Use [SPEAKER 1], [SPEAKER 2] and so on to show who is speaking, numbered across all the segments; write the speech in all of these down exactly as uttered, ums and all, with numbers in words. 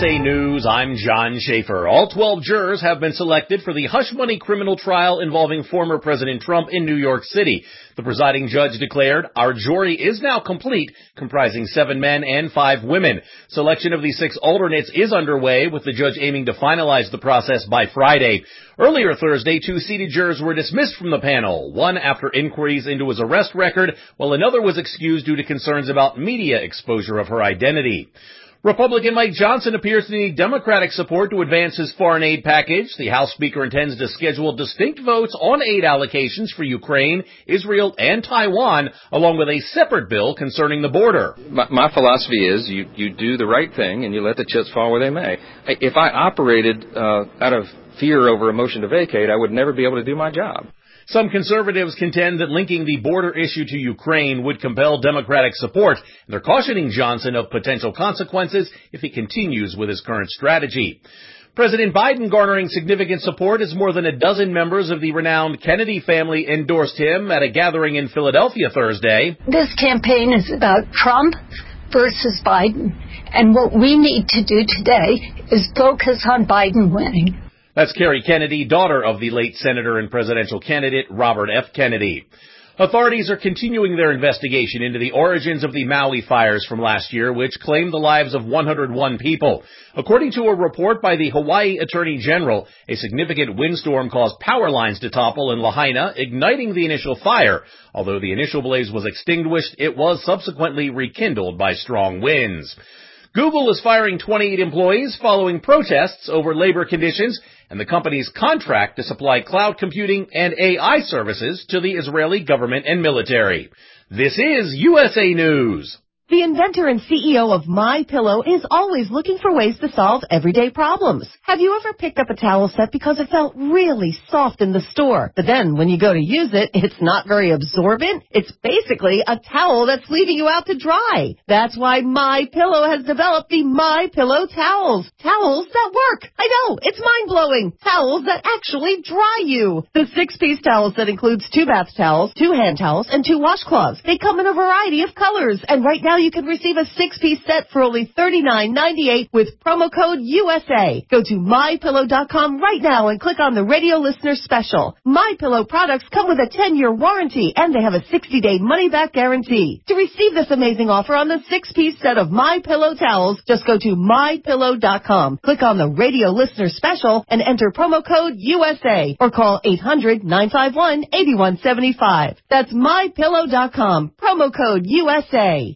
[SPEAKER 1] A News, I'm John Schaefer. All twelve jurors have been selected for the hush money criminal trial involving former President Trump in New York City. The presiding judge declared, "Our jury is now complete, comprising seven men and five women. Selection of the six alternates is underway, with the judge aiming to finalize the process by Friday." Earlier Thursday, two seated jurors were dismissed from the panel, one after inquiries into his arrest record, while another was excused due to concerns about media exposure of her identity. Republican Mike Johnson appears to need Democratic support to advance his foreign aid package. The House Speaker intends to schedule distinct votes on aid allocations for Ukraine, Israel, and Taiwan, along with a separate bill concerning the border.
[SPEAKER 2] My, my philosophy is you, you do the right thing and you let the chips fall where they may. If I operated uh, out of fear over a motion to vacate, I would never be able to do my job.
[SPEAKER 1] Some conservatives contend that linking the border issue to Ukraine would compel Democratic support. They're cautioning Johnson of potential consequences if he continues with his current strategy. President Biden garnering significant support as more than a dozen members of the renowned Kennedy family endorsed him at a gathering in Philadelphia Thursday.
[SPEAKER 3] This campaign is about Trump versus Biden, and what we need to do today is focus on Biden winning.
[SPEAKER 1] That's Kerry Kennedy, daughter of the late senator and presidential candidate Robert F. Kennedy. Authorities are continuing their investigation into the origins of the Maui fires from last year, which claimed the lives of one hundred one people. According to a report by the Hawaii Attorney General, a significant windstorm caused power lines to topple in Lahaina, igniting the initial fire. Although the initial blaze was extinguished, it was subsequently rekindled by strong winds. Google is firing twenty-eight employees following protests over labor conditions and the company's contract to supply cloud computing and A I services to the Israeli government and military. This is U S A News.
[SPEAKER 4] The inventor and C E O of MyPillow is always looking for ways to solve everyday problems. Have you ever picked up a towel set because it felt really soft in the store, but then when you go to use it, it's not very absorbent? It's basically a towel that's leaving you out to dry. That's why MyPillow has developed the MyPillow towels. Towels that work. I know, it's mind-blowing. Towels that actually dry you. The six-piece towel set includes two bath towels, two hand towels, and two washcloths. They come in a variety of colors, and right now you can receive a six-piece set for only thirty-nine ninety-eight with promo code U S A. Go to my pillow dot com right now and click on the radio listener special. MyPillow products come with a ten-year warranty, and they have a sixty-day money-back guarantee. To receive this amazing offer on the six-piece set of MyPillow towels, just go to my pillow dot com, click on the radio listener special, and enter promo code U S A, or call eight hundred nine five one eight one seven five. That's my pillow dot com, promo code U S A.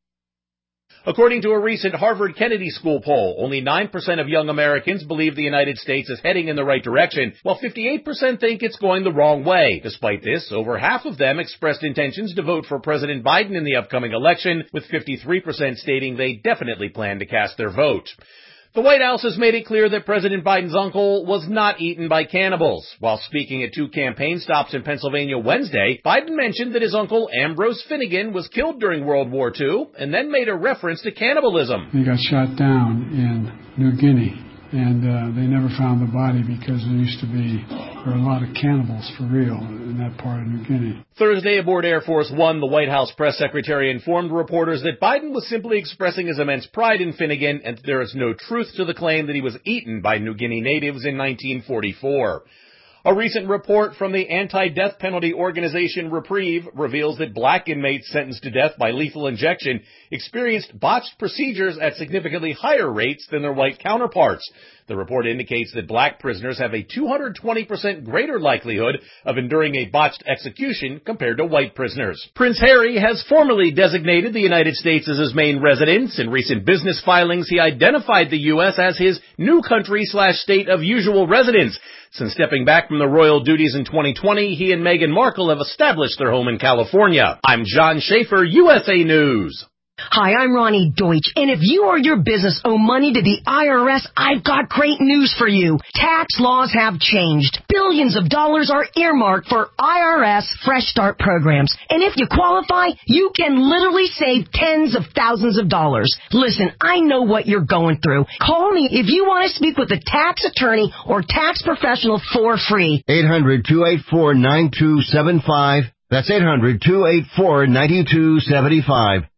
[SPEAKER 1] According to a recent Harvard Kennedy School poll, only nine percent of young Americans believe the United States is heading in the right direction, while fifty-eight percent think it's going the wrong way. Despite this, over half of them expressed intentions to vote for President Biden in the upcoming election, with fifty-three percent stating they definitely plan to cast their vote. The White House has made it clear that President Biden's uncle was not eaten by cannibals. While speaking at two campaign stops in Pennsylvania Wednesday, Biden mentioned that his uncle Ambrose Finnegan was killed during World War Two and then made a reference to cannibalism.
[SPEAKER 5] He got shot down in New Guinea, and uh, they never found the body because there used to be there were a lot of cannibals for real in that part of New Guinea.
[SPEAKER 1] Thursday aboard Air Force One, the White House press secretary informed reporters that Biden was simply expressing his immense pride in Finnegan and that there is no truth to the claim that he was eaten by New Guinea natives in nineteen forty-four. A recent report from the anti-death penalty organization Reprieve reveals that black inmates sentenced to death by lethal injection experienced botched procedures at significantly higher rates than their white counterparts. The report indicates that black prisoners have a two hundred twenty percent greater likelihood of enduring a botched execution compared to white prisoners. Prince Harry has formally designated the United States as his main residence. In recent business filings, he identified the U S as his new country slash state of usual residence. Since stepping back from the royal duties in twenty twenty, he and Meghan Markle have established their home in California. I'm John Schaefer, U S A News.
[SPEAKER 6] Hi, I'm Ronnie Deutsch, and if you or your business owe money to the I R S, I've got great news for you. Tax laws have changed. Billions of dollars are earmarked for I R S Fresh Start programs, and if you qualify, you can literally save tens of thousands of dollars. Listen, I know what you're going through. Call me if you want to speak with a tax attorney or tax professional for free.
[SPEAKER 7] eight hundred two eight four nine two seven five. That's eight hundred two eight four nine two seven five.